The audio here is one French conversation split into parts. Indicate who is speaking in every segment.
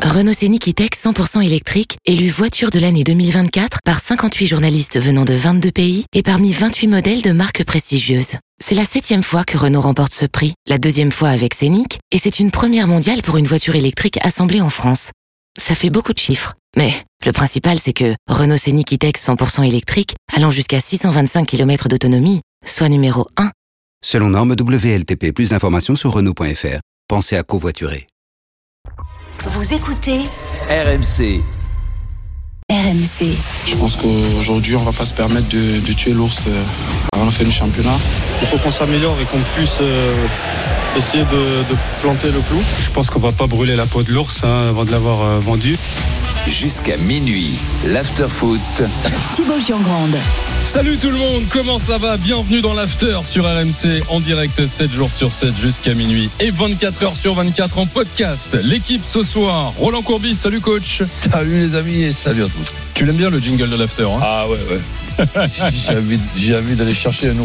Speaker 1: Renault Scénic E-Tech 100% électrique, élu voiture de l'année 2024 par 58 journalistes venant de 22 pays et parmi 28 modèles de marques prestigieuses. C'est la 7e fois que Renault remporte ce prix, la 2e fois avec Scénic, et c'est une première mondiale pour une voiture électrique assemblée en France. Ça fait beaucoup de chiffres, mais le principal c'est que Renault Scénic E-Tech 100% électrique, allant jusqu'à 625 km d'autonomie, soit numéro 1.
Speaker 2: Selon norme WLTP, plus d'informations sur Renault.fr. Pensez à covoiturer.
Speaker 3: Vous écoutez
Speaker 4: RMC.
Speaker 3: RMC.
Speaker 5: Je pense qu'aujourd'hui, on va pas se permettre de tuer l'ours avant la fin du championnat.
Speaker 6: Il faut qu'on s'améliore et qu'on puisse essayer de planter le clou. Je pense qu'on va pas brûler la peau de l'ours avant de l'avoir vendu.
Speaker 4: Jusqu'à minuit, l'after-foot.
Speaker 3: Thibaut Giangrande.
Speaker 7: Salut tout le monde, comment ça va? Bienvenue dans l'after sur RMC, en direct 7 jours sur 7 jusqu'à minuit et 24 heures sur 24 en podcast. L'équipe ce soir, Roland Courbis, salut coach.
Speaker 8: Salut les amis et salut à tous.
Speaker 7: Tu l'aimes bien le jingle de l'after, hein?
Speaker 8: Ah ouais. J'ai envie d'aller chercher un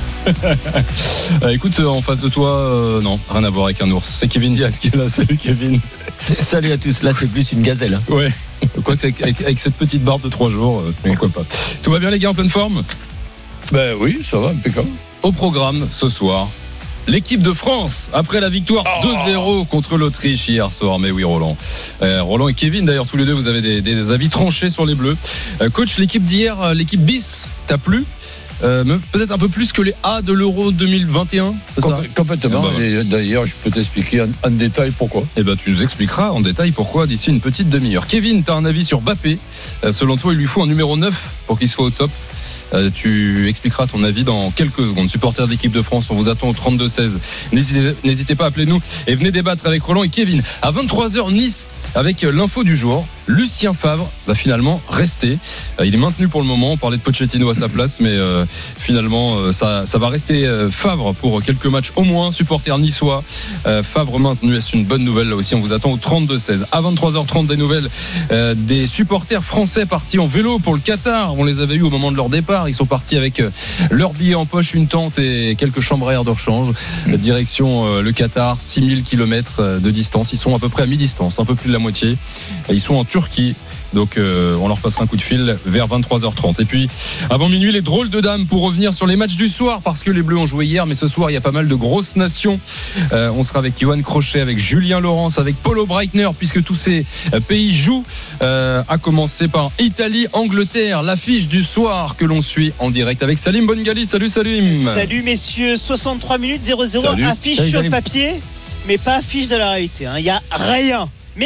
Speaker 8: ours.
Speaker 7: Écoute, en face de toi, non, rien à voir avec un ours. C'est Kevin Diaz qui est là, salut Kevin.
Speaker 9: Salut à tous, là c'est plus une gazelle.
Speaker 7: Ouais, quoi que avec cette petite barbe de 3 jours, pourquoi pas. Tout va bien les gars, en pleine forme?
Speaker 8: Ben oui, ça va, impeccable.
Speaker 7: Au programme ce soir, l'équipe de France, après la victoire 2-0 contre l'Autriche hier soir. Mais oui Roland. Roland et Kevin d'ailleurs, tous les deux, vous avez des avis tranchés sur les Bleus. Coach, l'équipe d'hier, l'équipe bis, t'as plu? Peut-être un peu plus que les A de l'Euro 2021, c'est ça?
Speaker 8: Complètement. Et d'ailleurs, je peux t'expliquer en détail pourquoi.
Speaker 7: Eh ben, tu nous expliqueras en détail pourquoi d'ici une petite demi-heure. Kevin, tu as un avis sur Mbappé. Selon toi, il lui faut un numéro 9 pour qu'il soit au top. Tu expliqueras ton avis dans quelques secondes. Supporters de l'équipe de France, on vous attend au 32-16. N'hésitez pas à appeler nous et venez débattre avec Roland et Kevin. À 23h, Nice, avec l'info du jour. Lucien Favre va finalement rester. Il est maintenu pour le moment. On parlait de Pochettino à sa place, mais finalement, ça va rester Favre pour quelques matchs au moins. Supporter niçois. Favre maintenu, c'est une bonne nouvelle là aussi. On vous attend au 32-16. À 23h30, des nouvelles des supporters français partis en vélo pour le Qatar. On les avait eus au moment de leur départ. Ils sont partis avec leur billet en poche, une tente et quelques chambres à air de rechange. Direction le Qatar, 6000 km de distance. Ils sont à peu près à mi-distance, un peu plus de la moitié. Ils sont en Turquie. Donc on leur passera un coup de fil vers 23h30. Et puis avant minuit, les drôles de dames pour revenir sur les matchs du soir, parce que les Bleus ont joué hier, mais ce soir il y a pas mal de grosses nations. On sera avec Johan Crochet, avec Julien Laurence, avec Paulo Breitner, puisque tous ces pays jouent, à commencer par Italie, Angleterre, l'affiche du soir que l'on suit en direct avec Salim Bongali. Salut Salim.
Speaker 10: Salut messieurs, 63 minutes 0-0. Affiche sur
Speaker 9: Salim.
Speaker 10: le papier, mais pas affiche de la réalité. Il n'y a rien. Mais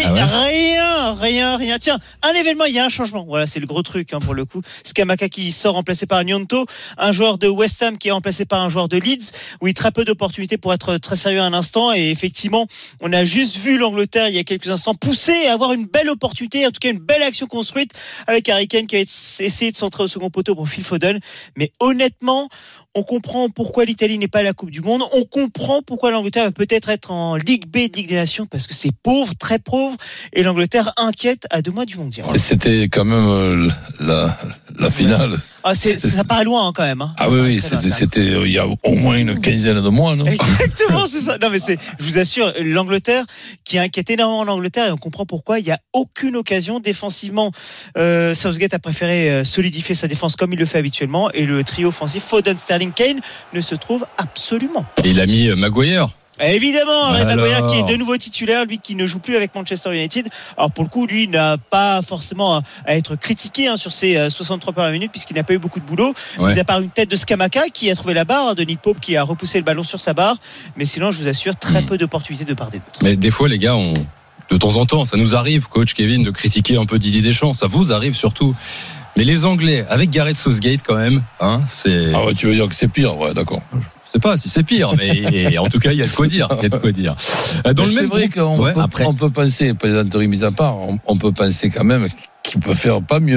Speaker 10: rien. Tiens, un événement, il y a un changement. Voilà, c'est le gros truc pour le coup. Scamacca qui sort remplacé par Gnonto, un joueur de West Ham qui est remplacé par un joueur de Leeds. Oui, très peu d'opportunités pour être très sérieux un instant. Et effectivement, on a juste vu l'Angleterre il y a quelques instants pousser et avoir une belle opportunité, en tout cas une belle action construite avec Harry Kane qui avait essayé de centrer au second poteau pour Phil Foden. Mais honnêtement, on comprend pourquoi l'Italie n'est pas à la Coupe du Monde. On comprend pourquoi l'Angleterre va peut-être être en Ligue B, Ligue des Nations, parce que c'est pauvre, très pauvre. Et l'Angleterre inquiète à 2 mois du mondial.
Speaker 8: Et c'était quand même la finale.
Speaker 10: Ah, ça paraît loin quand même.
Speaker 8: Ah oui, c'était il y a au moins une quinzaine de mois, non?
Speaker 10: Exactement, c'est ça. Non mais je vous assure, l'Angleterre qui inquiète énormément l'Angleterre, et on comprend pourquoi. Il n'y a aucune occasion défensivement. Southgate a préféré solidifier sa défense comme il le fait habituellement, et le trio offensif Foden, Sterling, Kane ne se trouve absolument pas.
Speaker 7: Et il a mis Maguire.
Speaker 10: Évidemment, Harry Maguire qui est de nouveau titulaire, lui qui ne joue plus avec Manchester United. Alors pour le coup, lui n'a pas forcément à être critiqué sur ses 63 premières minutes, puisqu'il n'a pas eu beaucoup de boulot.
Speaker 7: Ouais.
Speaker 10: Mis à part une tête de Scamacca qui a trouvé la barre, de Nick Pope qui a repoussé le ballon sur sa barre. Mais sinon, je vous assure, très peu d'opportunités de part et d'autre.
Speaker 7: Mais des fois, les gars, de temps en temps, ça nous arrive, coach Kevin, de critiquer un peu Didier Deschamps. Ça vous arrive surtout. Mais les Anglais, avec Gareth Southgate quand même, c'est...
Speaker 8: Ah ouais, tu veux dire que c'est pire? Ouais, d'accord.
Speaker 7: Je sais pas si c'est pire, mais en tout cas, il y a de quoi dire. Dans le
Speaker 8: c'est
Speaker 7: même
Speaker 8: vrai
Speaker 7: groupe,
Speaker 8: qu'on peut penser, plaisanterie mise à part, on peut penser quand même qu'il peut faire pas mieux,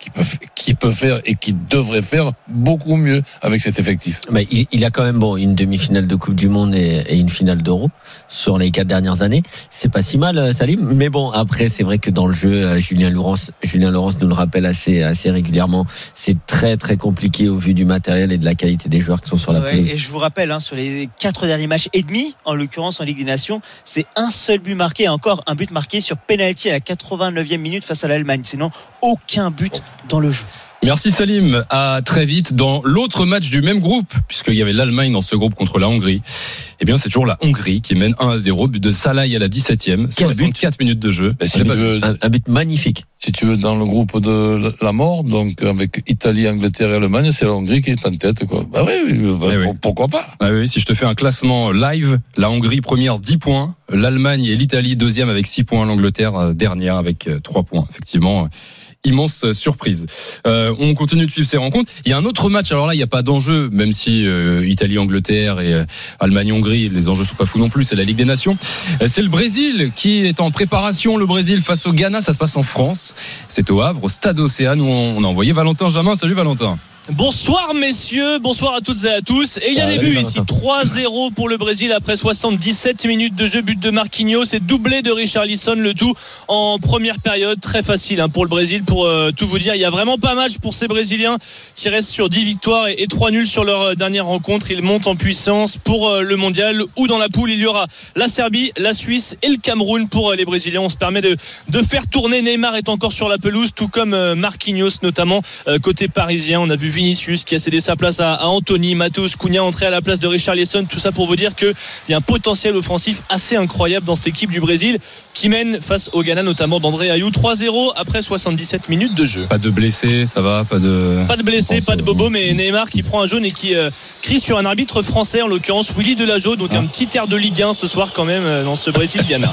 Speaker 8: qui peut faire et qui devrait faire beaucoup mieux avec cet effectif.
Speaker 9: Mais il a quand même une demi-finale de Coupe du Monde et une finale d'Euro sur les 4 dernières années. C'est pas si mal, Salim. Mais bon, après, c'est vrai que dans le jeu, Julien Laurens nous le rappelle assez régulièrement. C'est très très compliqué au vu du matériel et de la qualité des joueurs qui sont sur la pelouse.
Speaker 10: Et je vous rappelle, sur les 4 derniers matchs et demi, en l'occurrence en Ligue des Nations, c'est un seul but marqué, encore un but marqué sur pénalty à la 89e minute face à l'Allemagne. Sinon, aucun but dans le jeu.
Speaker 7: Merci Salim, à très vite dans l'autre match du même groupe, puisqu'il y avait l'Allemagne dans ce groupe contre la Hongrie. Eh bien, c'est toujours la Hongrie qui mène 1-0, but de Salai à la 17e, 64 minutes de jeu.
Speaker 9: Un but magnifique.
Speaker 8: Si tu veux, dans le groupe de la mort, donc avec Italie, Angleterre et Allemagne, c'est la Hongrie qui est en tête, quoi. Pourquoi pas?
Speaker 7: Oui, si je te fais un classement live, la Hongrie première 10 points, l'Allemagne et l'Italie deuxième avec 6 points, l'Angleterre dernière avec 3 points. Effectivement, immense surprise. On continue de suivre ces rencontres. Il y a un autre match. Alors là, il n'y a pas d'enjeu, même si Italie-Angleterre et Allemagne-Hongrie, les enjeux sont pas fous non plus. C'est la Ligue des Nations. C'est le Brésil qui est en préparation. Le Brésil face au Ghana. Ça se passe en France. C'est au Havre, au Stade Océane, où on a envoyé Valentin Jamin. Salut Valentin.
Speaker 11: Bonsoir messieurs, bonsoir à toutes et à tous. Et il y a des buts ici, 3-0 pour le Brésil après 77 minutes de jeu, but de Marquinhos et doublé de Richarlison, le tout en première période. Très facile pour le Brésil, pour tout vous dire. Il y a vraiment pas match pour ces Brésiliens qui restent sur 10 victoires et 3 nuls sur leur dernière rencontre. Ils montent en puissance pour le mondial, où dans la poule il y aura la Serbie, la Suisse et le Cameroun pour les Brésiliens. On se permet de faire tourner. Neymar est encore sur la pelouse, tout comme Marquinhos notamment côté parisien. On a vu Vinicius qui a cédé sa place à Anthony, Matheus Cunha entré à la place de Richarlison. Tout ça pour vous dire qu'il y a un potentiel offensif assez incroyable dans cette équipe du Brésil qui mène face au Ghana, notamment d'André Ayew, 3-0 après 77 minutes de jeu.
Speaker 7: Pas de blessés, ça va, pas de
Speaker 11: blessés, pas de bobo, mais Neymar qui prend un jaune et qui crie sur un arbitre français, en l'occurrence Willy Delageau. Donc un petit air de Ligue 1 ce soir quand même dans ce Brésil-Ghana.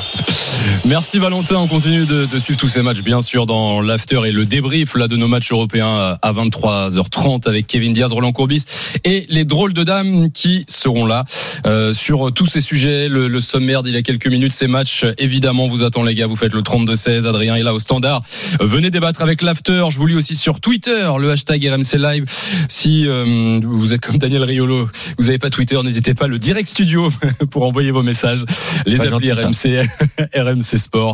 Speaker 7: Merci Valentin, on continue de suivre tous ces matchs bien sûr dans l'after et le débrief là de nos matchs européens à 23h30 avec Kevin Diaz, Roland Courbis et les drôles de dames qui seront là sur tous ces sujets. Le sommaire d'il y a quelques minutes, ces matchs évidemment vous attend les gars, vous faites le 32-16, Adrien est là au standard, venez débattre avec l'after. Je vous lis aussi sur Twitter le hashtag RMC Live. Si vous êtes comme Daniel Riolo, vous n'avez pas Twitter, n'hésitez pas, le direct studio pour envoyer vos messages, les applis RMC RMC Sport,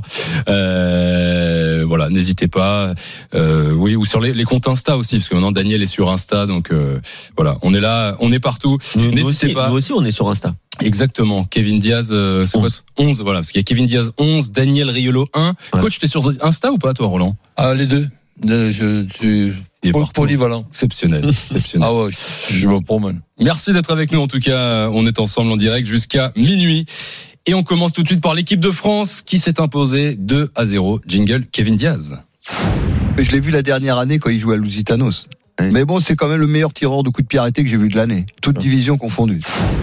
Speaker 7: voilà, n'hésitez pas, oui, ou sur les comptes Insta aussi, parce que maintenant Daniel est sur Insta, donc voilà, on est là, on est partout. N'hésitez pas.
Speaker 9: Nous aussi, on est sur Insta.
Speaker 7: Exactement. Kevin Diaz, c'est quoi 11, voilà, parce qu'il y a Kevin Diaz 11, Daniel Riolo 1. Ouais. Coach, t'es sur Insta ou pas, toi, Roland?
Speaker 8: Les deux. Je suis polyvalent.
Speaker 7: Exceptionnel.
Speaker 8: Ah ouais, je me promène.
Speaker 7: Merci d'être avec nous, en tout cas. On est ensemble en direct jusqu'à minuit. Et on commence tout de suite par l'équipe de France qui s'est imposée 2-0. Jingle, Kevin Diaz.
Speaker 12: Je l'ai vu la dernière année quand il jouait à Lusitanos. Oui. Mais bon, c'est quand même le meilleur tireur de coups de pied arrêté que j'ai vu de l'année. Toutes divisions confondues.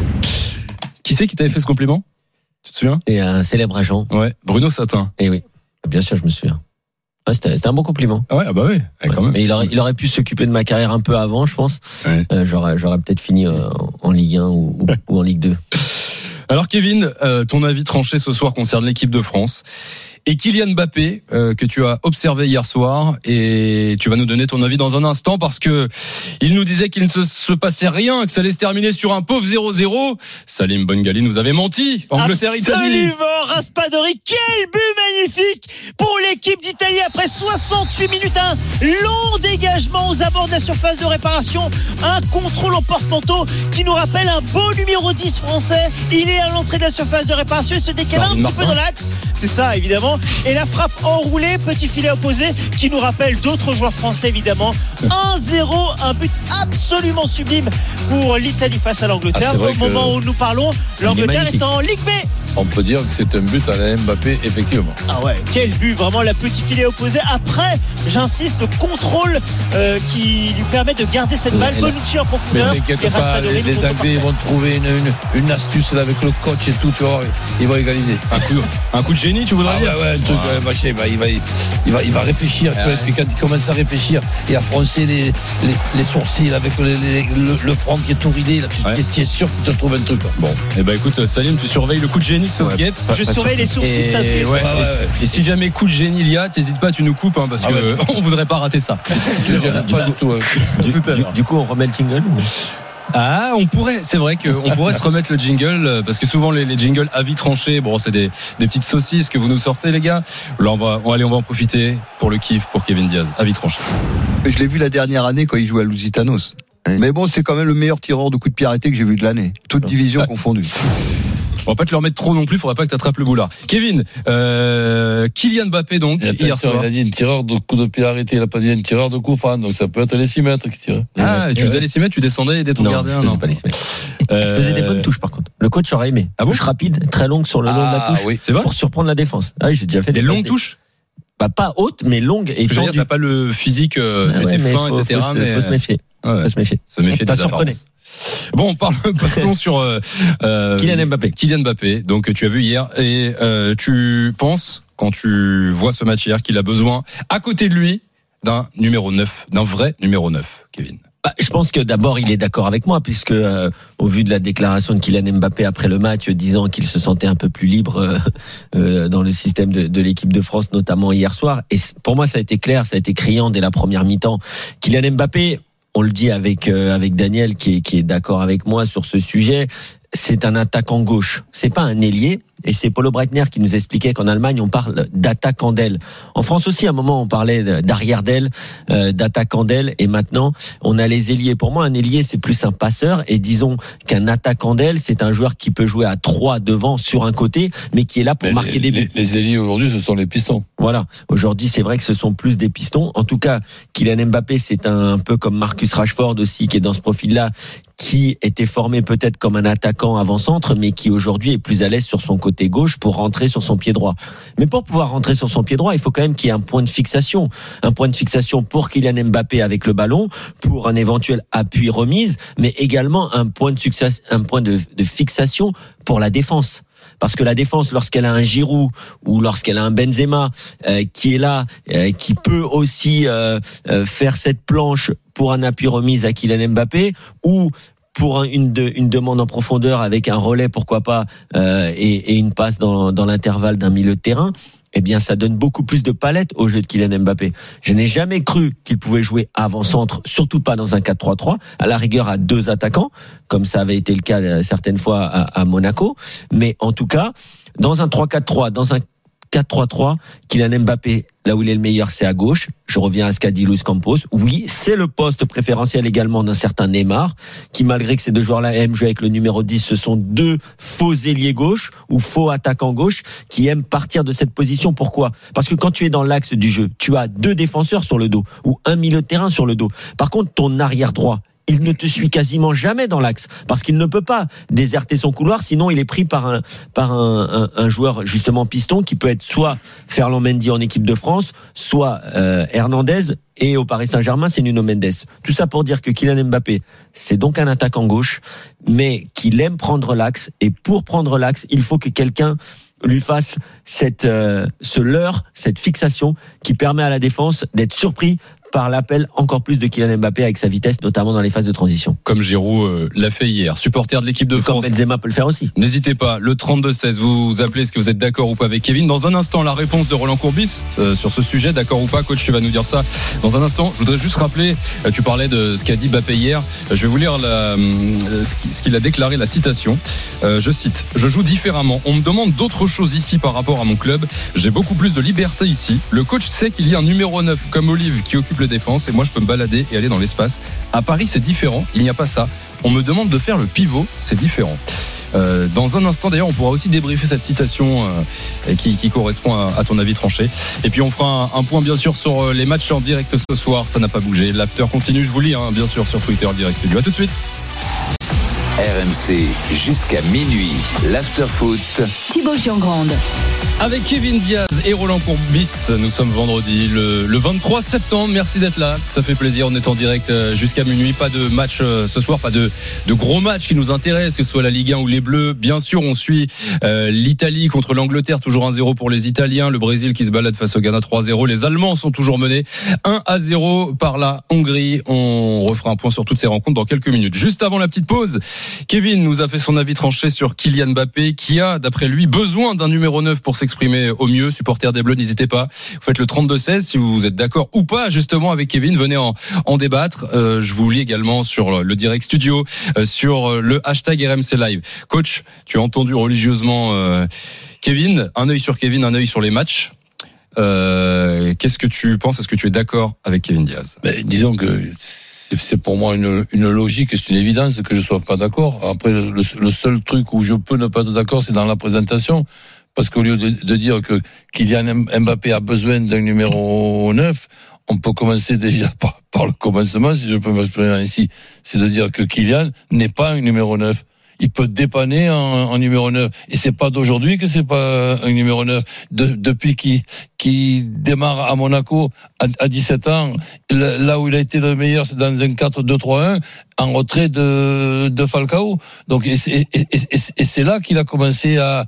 Speaker 7: Qui c'est qui t'avait fait ce compliment? Tu te souviens?
Speaker 9: C'est un célèbre agent.
Speaker 7: Ouais, Bruno Satin.
Speaker 9: Eh oui, bien sûr, je me souviens. Ouais, c'était un bon compliment.
Speaker 7: Ah ouais, bah oui, quand même.
Speaker 9: Mais il aurait pu s'occuper de ma carrière un peu avant, je pense. Ouais. J'aurais peut-être fini en Ligue 1 ou en Ligue 2.
Speaker 7: Alors Kevin, ton avis tranché ce soir concerne l'équipe de France et Kylian Mbappé que tu as observé hier soir, et tu vas nous donner ton avis dans un instant parce que il nous disait qu'il ne se passait rien, que ça allait se terminer sur un pauvre 0-0. Salim Bongali nous avait menti. Angleterre-Italie.
Speaker 10: Absolument, Raspadori, quel but magnifique pour l'équipe d'Italie après 68 minutes, un long dégagement aux abords de la surface de réparation, un contrôle en porte-manteau qui nous rappelle un beau numéro 10 français. Il est à l'entrée de la surface de réparation, il se décale un petit peu dans l'axe, c'est ça évidemment. Et la frappe enroulée, petit filet opposé qui nous rappelle d'autres joueurs français évidemment. 1-0, un but absolument sublime pour l'Italie face à l'Angleterre. Au moment où nous parlons, l'Angleterre est en Ligue B.
Speaker 8: On peut dire que c'est un but à la Mbappé, effectivement.
Speaker 10: Ah ouais, quel but, vraiment, la petit filet opposé. Après, j'insiste, le contrôle qui lui permet de garder cette balle. Bonucci en profondeur.
Speaker 8: Mais quelque part, les Anglais vont trouver une astuce là avec le coach et tout, tu vois, ils vont égaliser.
Speaker 7: Un coup de génie, tu voudrais dire?
Speaker 8: Ouais, un truc, machin, il va réfléchir. Puis quand il commence à réfléchir et à froncer les sourcils avec le front qui est tout ridé, là, tu es sûr qu'il te trouve un truc. Là.
Speaker 7: Bon, et écoute, Salim, tu surveilles le coup de génie Yannick Southgate.
Speaker 10: Je surveille les sourcils de Southgate.
Speaker 7: Et si jamais coup de génie il y a, t'hésites pas, tu nous coupes, hein, parce que on voudrait pas rater ça.
Speaker 9: Du coup, on remet le jingle.
Speaker 7: Ah, c'est vrai qu'on pourrait se remettre le jingle, parce que souvent les jingles avis tranchés, bon, c'est des petites saucisses que vous nous sortez, les gars. Là, on va en profiter pour le kiff pour Kevin Diaz, avis tranché.
Speaker 12: Je l'ai vu la dernière année quand il jouait à Lusitanos. Oui. Mais bon, c'est quand même le meilleur tireur de coups de pied arrêtés que j'ai vu de l'année. Toute division confondue.
Speaker 7: On va pas te le remettre trop non plus, faudrait pas que tu attrapes le boulard. Kevin, Kylian Mbappé donc hier soir.
Speaker 8: Il a dit une tireur de coup de pied arrêté, il a pas dit une tireur de coup franc, donc ça peut être les 6 mètres qui tirent.
Speaker 7: Ah, tu faisais les 6 mètres, tu descendais et aidais ton gardien.
Speaker 9: Non, pas les 6 mètres. Je faisais des bonnes touches par contre. Le coach aurait aimé.
Speaker 7: Ah bon?
Speaker 9: Touche rapide, très longue sur le long de la touche,
Speaker 7: oui. C'est vrai?
Speaker 9: Pour surprendre la défense. Ah oui, j'ai déjà fait
Speaker 7: des longues touches.
Speaker 9: Pas hautes, mais longues et tendues.
Speaker 7: T'as pas le physique, t'es fin, etc.
Speaker 9: Faut se méfier.
Speaker 7: Faut se méfier.
Speaker 9: T'as surprenant.
Speaker 7: Bon, passons sur
Speaker 9: Kylian Mbappé.
Speaker 7: Kylian Mbappé, donc tu as vu hier, et tu penses, quand tu vois ce match hier, qu'il a besoin, à côté de lui, d'un numéro 9, d'un vrai numéro 9, Kevin?
Speaker 9: Je pense que d'abord il est d'accord avec moi, puisque au vu de la déclaration de Kylian Mbappé après le match, disant qu'il se sentait un peu plus libre dans le système de l'équipe de France, notamment hier soir. Et pour moi ça a été clair, ça a été criant dès la première mi-temps. Kylian Mbappé, on le dit avec Daniel qui est d'accord avec moi sur ce sujet, c'est un attaquant gauche, c'est pas un ailier. Et c'est Paulo Breitner qui nous expliquait qu'en Allemagne, on parle d'attaquant d'aile. En France aussi, à un moment, on parlait d'arrière d'aile, d'attaquant d'aile. Et maintenant, on a les ailiers. Pour moi, un ailier, c'est plus un passeur. Et disons qu'un attaquant d'aile, c'est un joueur qui peut jouer à 3 devant sur un côté, mais qui est là pour marquer des buts.
Speaker 8: Les ailiers, aujourd'hui, ce sont les pistons.
Speaker 9: Voilà. Aujourd'hui, c'est vrai que ce sont plus des pistons. En tout cas, Kylian Mbappé, c'est un peu comme Marcus Rashford aussi, qui est dans ce profil-là, qui était formé peut-être comme un attaquant avant-centre, mais qui aujourd'hui est plus à l'aise sur son côté gauche pour rentrer sur son pied droit. Mais pour pouvoir rentrer sur son pied droit, il faut quand même qu'il y ait un point de fixation. Un point de fixation pour Kylian Mbappé avec le ballon, pour un éventuel appui remise, mais également un point de fixation pour la défense. Parce que la défense, lorsqu'elle a un Giroud ou lorsqu'elle a un Benzema qui est là, qui peut aussi faire cette planche pour un appui remise à Kylian Mbappé, ou pour une demande en profondeur avec un relais, pourquoi pas, et une passe dans l'intervalle d'un milieu de terrain, eh bien, ça donne beaucoup plus de palettes au jeu de Kylian Mbappé. Je n'ai jamais cru qu'il pouvait jouer avant-centre, surtout pas dans un 4-3-3, à la rigueur à 2 attaquants, comme ça avait été le cas certaines fois à Monaco. Mais en tout cas, dans un 3-4-3, dans un 4-3-3, Kylian Mbappé, là où il est le meilleur, c'est à gauche. Je reviens à ce qu'a dit Luis Campos. Oui, c'est le poste préférentiel également d'un certain Neymar, qui malgré que ces deux joueurs-là aiment jouer avec le numéro 10, ce sont 2 faux ailiers gauche ou faux attaquants gauche qui aiment partir de cette position. Pourquoi? Parce que quand tu es dans l'axe du jeu, tu as 2 défenseurs sur le dos ou un milieu de terrain sur le dos. Par contre, ton arrière droit, il ne te suit quasiment jamais dans l'axe parce qu'il ne peut pas déserter son couloir, sinon il est pris par un joueur justement piston qui peut être soit Ferland Mendy en équipe de France, soit Hernandez, et au Paris Saint-Germain c'est Nuno Mendes. Tout ça pour dire que Kylian Mbappé, c'est donc un attaquant gauche, mais qu'il aime prendre l'axe, et pour prendre l'axe, il faut que quelqu'un lui fasse cette fixation qui permet à la défense d'être surpris par l'appel encore plus de Kylian Mbappé avec sa vitesse, notamment dans les phases de transition.
Speaker 7: Comme Giroud l'a fait hier. Supporter de l'équipe de France.
Speaker 9: Comme Benzema peut le faire aussi.
Speaker 7: N'hésitez pas, le 32-16, vous appelez, est-ce que vous êtes d'accord ou pas avec Kevin? Dans un instant, la réponse de Roland Courbis sur ce sujet, d'accord ou pas? Coach, tu vas nous dire ça dans un instant. Je voudrais juste rappeler, tu parlais de ce qu'a dit Mbappé hier. Je vais vous lire ce qu'il a déclaré, la citation. Je cite: je joue différemment. On me demande d'autres choses ici par rapport à mon club. J'ai beaucoup plus de liberté ici. Le coach sait qu'il y a un numéro 9 comme Olive qui occupe défense, et moi je peux me balader et aller dans l'espace. À Paris c'est différent, il n'y a pas ça. On me demande de faire le pivot, c'est différent. Dans un instant d'ailleurs on pourra aussi débriefer cette citation qui correspond à ton avis tranché, et puis on fera un point bien sûr sur les matchs en direct ce soir. Ça n'a pas bougé, l'after continue, je vous lis bien sûr sur Twitter, direct studio. À tout de suite.
Speaker 4: RMC jusqu'à minuit, l'after foot.
Speaker 3: Thibaut Giangrande.
Speaker 7: Avec Kevin Diaz et Roland Courbis, nous sommes vendredi le 23 septembre. Merci d'être là, ça fait plaisir. On est en direct jusqu'à minuit. Pas de match ce soir, pas de gros matchs qui nous intéressent, que ce soit la Ligue 1 ou les Bleus. Bien sûr, on suit l'Italie contre l'Angleterre, toujours 1-0 pour les Italiens. Le Brésil qui se balade face au Ghana 3-0. Les Allemands sont toujours menés 1-0 par la Hongrie. On refera un point sur toutes ces rencontres dans quelques minutes. Juste avant la petite pause, Kevin nous a fait son avis tranché sur Kylian Mbappé, qui a, d'après lui, besoin d'un numéro 9 pour s'exprimer au mieux. Supporters des Bleus, n'hésitez pas. Vous faites le 32-16 si vous êtes d'accord ou pas, justement, avec Kevin. Venez en débattre. Je vous lis également sur le direct studio, sur le hashtag RMC Live. Coach, tu as entendu religieusement Kevin. Un œil sur Kevin, un œil sur les matchs. Qu'est-ce que tu penses? Est-ce que tu es d'accord avec Kevin Diaz?
Speaker 8: Disons que c'est pour moi une logique, c'est une évidence que je sois pas d'accord. Après, le seul truc où je peux ne pas être d'accord, c'est dans la présentation. Parce qu'au lieu de dire que Kylian Mbappé a besoin d'un numéro 9, on peut commencer déjà par le commencement, si je peux m'exprimer ainsi. C'est de dire que Kylian n'est pas un numéro 9. Il peut dépanner en numéro 9. Et c'est pas d'aujourd'hui que c'est pas un numéro 9. Depuis qu'il démarre à Monaco à 17 ans, là où il a été le meilleur, c'est dans un 4-2-3-1, en retrait de Falcao. Donc, et c'est là qu'il a commencé à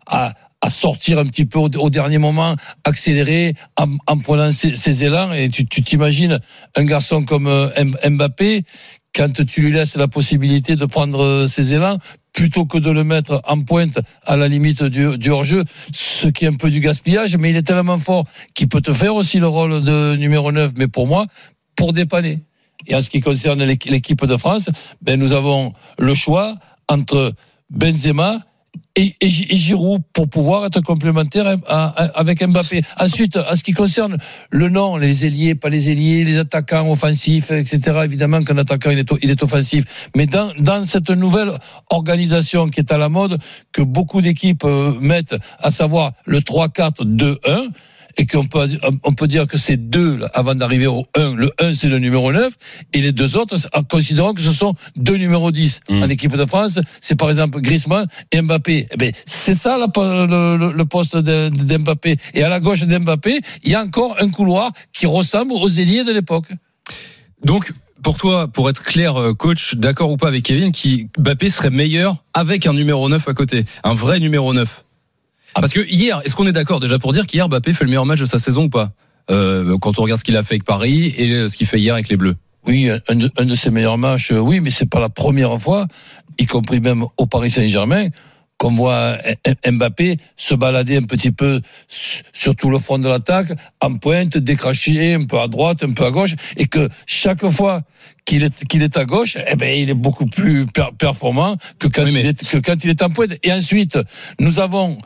Speaker 8: sortir un petit peu au dernier moment, accélérer en prenant ses élans. Et tu t'imagines un garçon comme Mbappé, quand tu lui laisses la possibilité de prendre ses élans, plutôt que de le mettre en pointe à la limite du hors-jeu, ce qui est un peu du gaspillage, mais il est tellement fort qu'il peut te faire aussi le rôle de numéro 9, mais pour moi, pour dépanner. Et en ce qui concerne l'équipe de France, nous avons le choix entre Benzema et Giroud pour pouvoir être complémentaire avec Mbappé. Ensuite, en ce qui concerne le nom, les ailiers, pas les ailiers, les attaquants offensifs, etc. Évidemment qu'un attaquant, il est offensif. Mais dans cette nouvelle organisation qui est à la mode, que beaucoup d'équipes mettent, à savoir le 3-4-2-1, et qu'on peut dire que c'est deux avant d'arriver au 1. Le 1, c'est le numéro 9, et les deux autres, considérons que ce sont deux numéros 10. En équipe de France, c'est par exemple Griezmann et Mbappé. C'est ça le poste d'Mbappé. Et à la gauche d'Mbappé, il y a encore un couloir qui ressemble aux ailiers de l'époque.
Speaker 7: Donc, pour toi, pour être clair, coach, d'accord ou pas avec Kevin, Mbappé serait meilleur avec un numéro 9 à côté, un vrai numéro 9? Parce que hier, est-ce qu'on est d'accord déjà pour dire qu'hier Mbappé fait le meilleur match de sa saison ou pas, quand on regarde ce qu'il a fait avec Paris et ce qu'il fait hier avec les Bleus?
Speaker 8: Oui, un de ses meilleurs matchs, oui, mais c'est pas la première fois, y compris même au Paris Saint-Germain, qu'on voit Mbappé se balader un petit peu sur tout le front de l'attaque, en pointe, décracher un peu à droite, un peu à gauche, et que chaque fois qu'il est à gauche, il est beaucoup plus performant que quand il est en pointe. Et ensuite, nous avons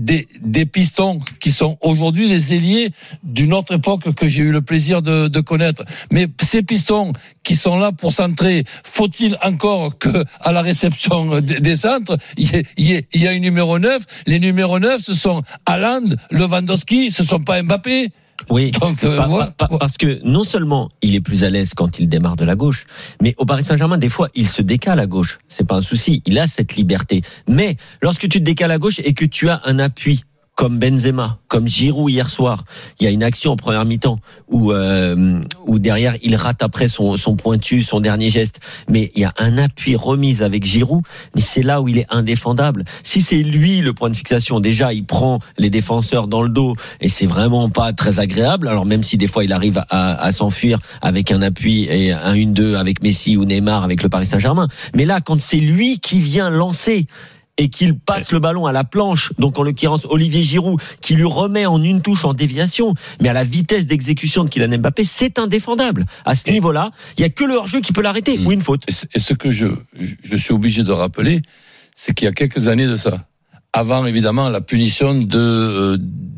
Speaker 8: des pistons qui sont aujourd'hui les ailiers d'une autre époque que j'ai eu le plaisir de connaître. Mais ces pistons qui sont là pour centrer, faut-il encore que à la réception des centres, il y a une numéro 9? Les numéros 9, ce sont Haaland, Lewandowski, ce sont pas Mbappé.
Speaker 9: Oui, donc, parce que non seulement il est plus à l'aise quand il démarre de la gauche, mais au Paris Saint-Germain, des fois, il se décale à gauche. C'est pas un souci, il a cette liberté. Mais lorsque tu te décales à gauche et que tu as un appui, comme Benzema, comme Giroud hier soir, il y a une action en première mi-temps où derrière il rate après son pointu, son dernier geste, mais il y a un appui remise avec Giroud, mais c'est là où il est indéfendable. Si c'est lui le point de fixation, déjà il prend les défenseurs dans le dos et c'est vraiment pas très agréable. Alors même si des fois il arrive à s'enfuir avec un appui et un 1-2 avec Messi ou Neymar avec le Paris Saint-Germain, mais là quand c'est lui qui vient lancer et qu'il passe le ballon à la planche, donc en l'occurrence Olivier Giroud, qui lui remet en une touche en déviation, mais à la vitesse d'exécution de Kylian Mbappé, c'est indéfendable. À ce niveau-là, il n'y a que le hors-jeu qui peut l'arrêter, ou une faute.
Speaker 8: Et ce que je suis obligé de rappeler, c'est qu'il y a quelques années de ça, avant évidemment la punition de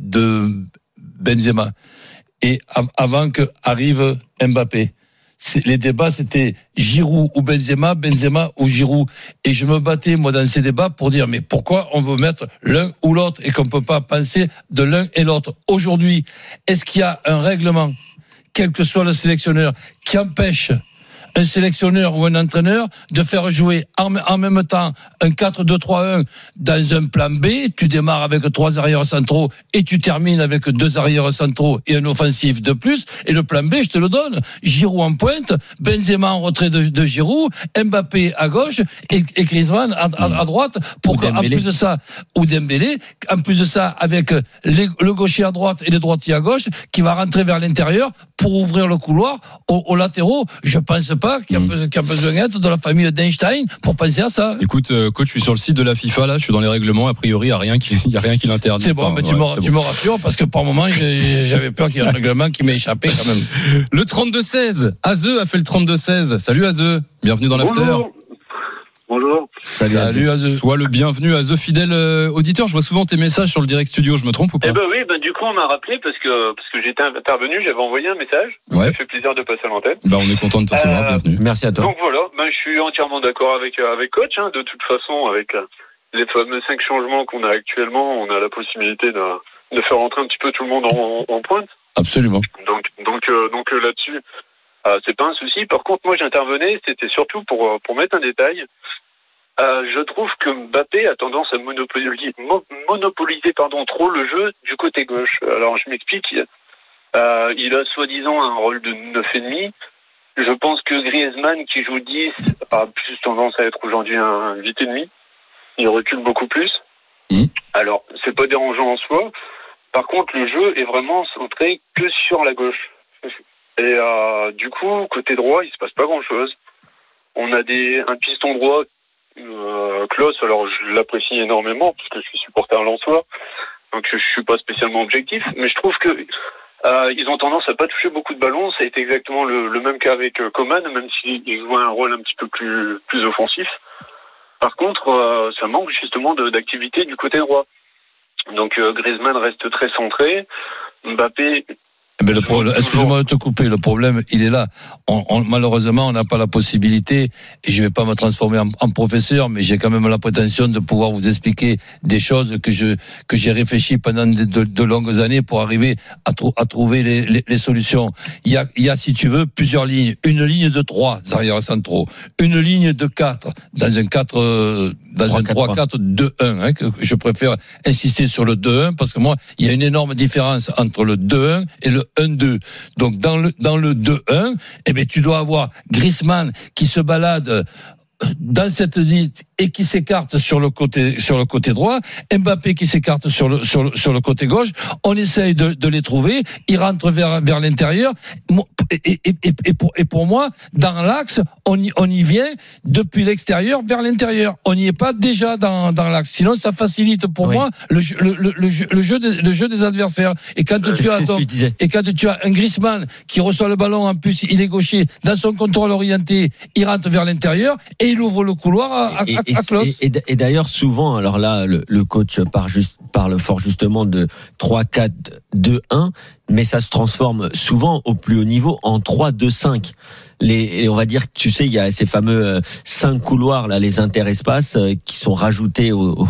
Speaker 8: Benzema, et avant que arrive Mbappé, les débats c'était Giroud ou Benzema, Benzema ou Giroud, et je me battais moi dans ces débats pour dire mais pourquoi on veut mettre l'un ou l'autre et qu'on peut pas penser de l'un et l'autre. Aujourd'hui, est-ce qu'il y a un règlement, quel que soit le sélectionneur, qui empêche un sélectionneur ou un entraîneur de faire jouer en même temps un 4-2-3-1 dans un plan B? Tu démarres avec 3 arrières centraux et tu termines avec 2 arrières centraux et un offensif de plus. Et le plan B, je te le donne. Giroud en pointe, Benzema en retrait de Giroud, Mbappé à gauche et Griezmann à droite. Pour en plus de ça, ou Dembélé, en plus de ça, avec le gaucher à droite et le droitier à gauche, qui va rentrer vers l'intérieur pour ouvrir le couloir aux latéraux. Je pense pas qu'il y a besoin d'être dans la famille d'Einstein pour penser à ça.
Speaker 7: Écoute, coach, je suis sur le site de la FIFA, là, je suis dans les règlements, a priori, il n'y a rien qui l'interdit.
Speaker 8: C'est bon, mais tu me rassures, parce que par moment, j'avais peur qu'il y ait un règlement qui m'ait échappé quand même.
Speaker 7: Le 32-16, Azeu a fait le 32-16. Salut Azeu, bienvenue dans l'after.
Speaker 13: Bonjour.
Speaker 7: Salut Azeu. Sois le bienvenu Azeu, fidèle auditeur. Je vois souvent tes messages sur le direct studio, je me trompe ou pas?
Speaker 13: Oui, du coup on m'a rappelé parce que j'étais intervenu, j'avais envoyé un message.
Speaker 7: Ouais.
Speaker 13: Ça fait plaisir de passer à l'antenne.
Speaker 7: On est content de te recevoir, bienvenue.
Speaker 9: Merci à toi.
Speaker 13: Donc voilà, je suis entièrement d'accord avec coach. De toute façon, avec les fameux 5 changements qu'on a actuellement, on a la possibilité de faire rentrer un petit peu tout le monde en pointe.
Speaker 8: Absolument.
Speaker 13: Donc là-dessus, c'est pas un souci. Par contre, moi j'intervenais, c'était surtout pour mettre un détail. Je trouve que Mbappé a tendance à monopoliser trop le jeu du côté gauche. Alors je m'explique. Il a soi-disant un rôle de 9,5. Je pense que Griezmann, qui joue 10, a plus tendance à être aujourd'hui un 8,5. Il recule beaucoup plus. Alors c'est pas dérangeant en soi. Par contre, le jeu est vraiment centré que sur la gauche. Et du coup, côté droit, il se passe pas grand-chose. On a un piston droit. Klaus, alors je l'apprécie énormément parce que je suis supporter lensois, donc je suis pas spécialement objectif, mais je trouve que ils ont tendance à pas toucher beaucoup de ballons. Ça a été exactement le même cas avec Coman, même s'il jouait un rôle un petit peu plus offensif. Par contre, ça manque justement d'activité du côté droit. Donc Griezmann reste très centré. Mbappé.
Speaker 8: Mais le problème, excusez-moi de te couper, le problème, il est là. Malheureusement, on n'a pas la possibilité, et je vais pas me transformer en professeur, mais j'ai quand même la prétention de pouvoir vous expliquer des choses que j'ai réfléchi pendant de longues années pour arriver à trouver les solutions. Il y a, si tu veux, plusieurs lignes. Une ligne de 3 arrière centraux, une ligne de 4 dans un 3-4-2-1, que je préfère insister sur le 2-1 parce que moi, il y a une énorme différence entre le 2-1 et le 1-2. Donc dans le 2-1, tu dois avoir Griezmann qui se balade dans cette ligne et qui s'écarte sur le côté droit, Mbappé qui s'écarte sur le côté gauche. On essaye de les trouver, ils rentrent vers l'intérieur et pour moi, dans l'axe, on y vient depuis l'extérieur vers l'intérieur. On n'y est pas déjà dans l'axe. Sinon, ça facilite pour moi le jeu des adversaires. Et quand tu as un Griezmann qui reçoit le ballon, en plus il est gaucher, dans son contrôle orienté, il rentre vers l'intérieur et il ouvre le couloir à Klaus.
Speaker 9: Et d'ailleurs, souvent, alors là, le coach parle fort justement de 3-4-2-1, mais ça se transforme souvent au plus haut niveau en 3-2-5. Et on va dire que, tu sais, il y a ces fameux 5 couloirs là, les interespaces qui sont rajoutés aux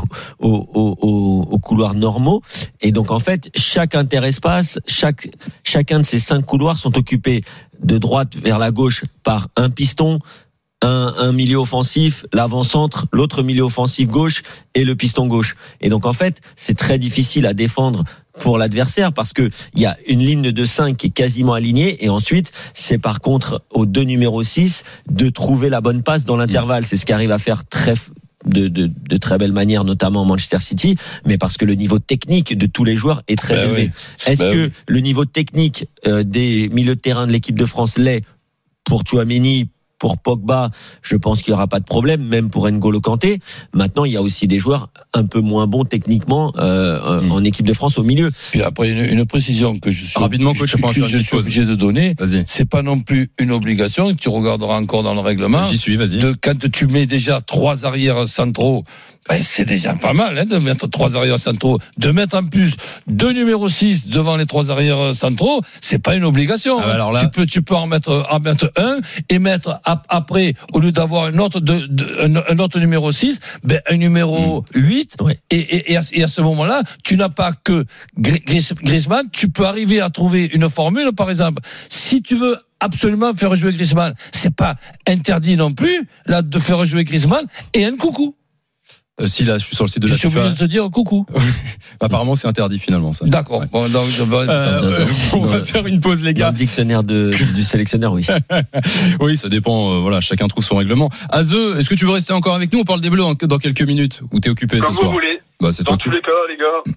Speaker 9: couloirs normaux. Et donc en fait, chaque interespace, chacun de ces 5 couloirs sont occupés de droite vers la gauche par un piston, un milieu offensif, l'avant-centre, l'autre milieu offensif gauche et le piston gauche. Et donc en fait, c'est très difficile à défendre pour l'adversaire parce que il y a une ligne de 5 qui est quasiment alignée et ensuite c'est par contre aux 2 numéros 6 de trouver la bonne passe dans l'intervalle. C'est ce qu'arrive à faire de très belle manière, notamment Manchester City, mais parce que le niveau technique de tous les joueurs est très élevé. Est-ce que le niveau technique des milieux de terrain de l'équipe de France l'est pour Tchouaméni, pour Pogba? Je pense qu'il n'y aura pas de problème, même pour N'Golo Kanté. Maintenant, il y a aussi des joueurs un peu moins bons techniquement en équipe de France au milieu.
Speaker 8: Puis après, une précision que je suis obligé de donner, c'est pas non plus une obligation, tu regarderas encore dans le règlement.
Speaker 7: J'y suis, vas-y.
Speaker 8: Quand tu mets déjà 3 arrières centraux, c'est déjà pas mal de mettre 3 arrières centraux, de mettre en plus 2 numéros 6 devant les 3 arrières centraux, c'est pas une obligation. Alors là, tu peux en mettre un et mettre après, au lieu d'avoir un autre numéro 6, un numéro 8 et à ce moment-là, tu n'as pas que Griezmann, tu peux arriver à trouver une formule. Par exemple, si tu veux absolument faire jouer Griezmann, c'est pas interdit non plus là de faire jouer Griezmann et Nkunku.
Speaker 7: Si là, je suis sur le site de la FIFA.
Speaker 8: Je suis obligé de te dire coucou.
Speaker 7: Apparemment, c'est interdit finalement ça.
Speaker 8: D'accord.
Speaker 7: Ouais. Bon, donc, on va faire une pause, les gars.
Speaker 9: Dans le dictionnaire du sélectionneur, oui.
Speaker 7: Oui, ça dépend. Voilà, chacun trouve son règlement. Azeu, est-ce que tu veux rester encore avec nous? On parle des Bleus dans quelques minutes. Ou t'es occupé
Speaker 13: Comme
Speaker 7: ce soir?
Speaker 13: Comme vous voulez.
Speaker 7: C'est
Speaker 13: dans tous les cas, les gars, vous nous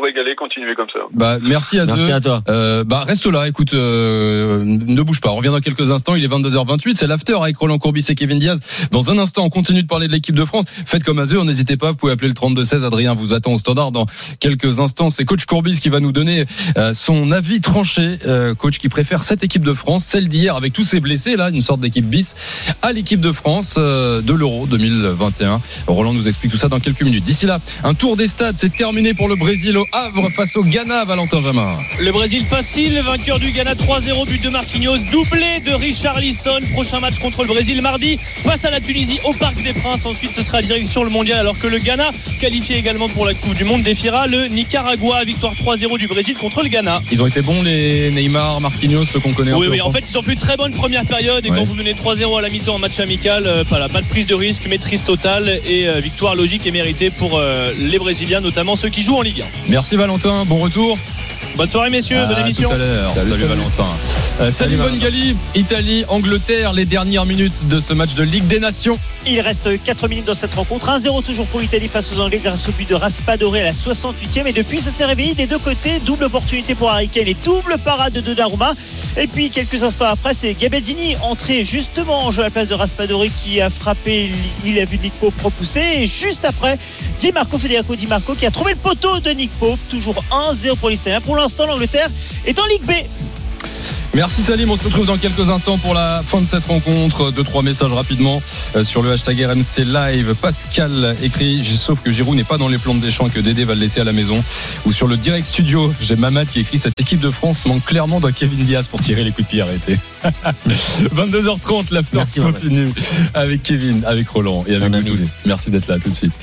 Speaker 13: régaler, continuez comme ça.
Speaker 7: Bah, merci à
Speaker 9: toi.
Speaker 7: Reste là, écoute, ne bouge pas. On revient dans quelques instants. Il est 22h28. C'est l'after avec Roland Courbis et Kevin Diaz. Dans un instant, on continue de parler de l'équipe de France. Faites comme Azur, n'hésitez pas. Vous pouvez appeler le 32-16. Adrien vous attend au standard dans quelques instants. C'est coach Courbis qui va nous donner son avis tranché. Coach qui préfère cette équipe de France, celle d'hier avec tous ces blessés là, une sorte d'équipe bis, à l'équipe de France de l'Euro 2021. Roland nous explique tout ça dans quelques minutes. D'ici là, un tour des stades, c'est terminé pour le Brésil au Havre face au Ghana. Valentin Jamin.
Speaker 11: Le Brésil facile, vainqueur du Ghana 3-0, but de Marquinhos, doublé de Richarlison. Prochain match contre le Brésil mardi face à la Tunisie au Parc des Princes. Ensuite ce sera direction le mondial, alors que le Ghana, qualifié également pour la Coupe du Monde, défiera le Nicaragua. Victoire 3-0 du Brésil contre le Ghana.
Speaker 7: Ils ont été bons les Neymar, Marquinhos, ceux qu'on connaît.
Speaker 11: Oui, en fait ils ont fait une très bonne première période et quand vous menez 3-0 à la mi-temps en match amical, pas de prise de risque, maîtrise totale et victoire logique et méritée pour les Brésiliens, notamment ceux qui jouent en Ligue 1.
Speaker 7: Merci Valentin, bon retour.
Speaker 11: Bonne soirée messieurs, bonne émission.
Speaker 7: Tout à l'heure. Salut Valentin. Salut Von Gali. Italie, Angleterre, les dernières minutes de ce match de Ligue des Nations.
Speaker 10: Il reste 4 minutes dans cette rencontre. 1-0 toujours pour l'Italie face aux Anglais grâce au but de Raspadori à la 68e. Et depuis, ça s'est réveillé des deux côtés. Double opportunité pour Harry Kane et double parade de Donnarumma. Et puis, quelques instants après, c'est Gabbiadini entré justement en jeu à la place de Raspadori qui a frappé. Il a vu Nick Pope repousser. Et juste après, Federico Di Marco qui a trouvé le poteau de Nick Pope. Toujours 1-0 pour l'Italien. Pour l'instant, l'Angleterre est en Ligue B.
Speaker 7: Merci Salim, on se retrouve dans quelques instants pour la fin de cette rencontre. 2-3 messages rapidement sur le hashtag RMC Live. Pascal écrit, sauf que Giroud n'est pas dans les plans de Deschamps et que Dédé va le laisser à la maison. Ou sur le direct studio, j'ai Mamad qui écrit, cette équipe de France manque clairement d'un Kevin Diaz pour tirer les coups de pied arrêtés. 22h30, l'after continue avec Kevin, avec Roland et avec vous tous. Merci d'être là, tout de suite.